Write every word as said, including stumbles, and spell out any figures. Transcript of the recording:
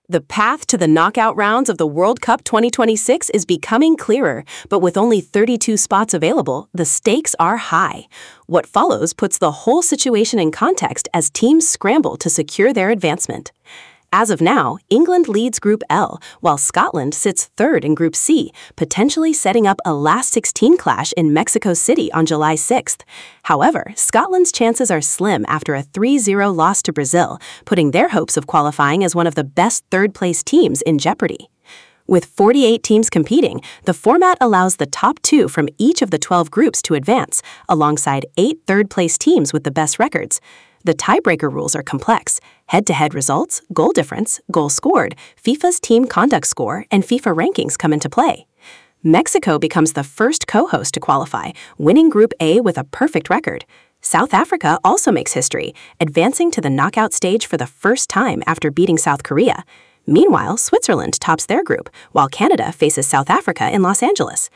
The path to the knockout rounds of the World Cup twenty twenty-six is becoming clearer, but with only thirty-two spots available, the stakes are high. What follows puts the whole situation in context as teams scramble to secure their advancement. As of now, England leads Group L, while Scotland sits third in Group C, potentially setting up a last sixteen clash in Mexico City on July sixth. However, Scotland's chances are slim after a three zero loss to Brazil, putting their hopes of qualifying as one of the best third-place teams in jeopardy. With forty-eight teams competing, the format allows the top two from each of the twelve groups to advance, alongside eight third-place teams with the best records. The tiebreaker rules are complex. Head-to-head results, goal difference, goal scored, FIFA's team conduct score, and FIFA rankings come into play. Mexico becomes the first co-host to qualify, winning Group A with a perfect record. South Africa also makes history, advancing to the knockout stage for the first time after beating South Korea. Meanwhile, Switzerland tops their group, while Canada faces South Africa in Los Angeles.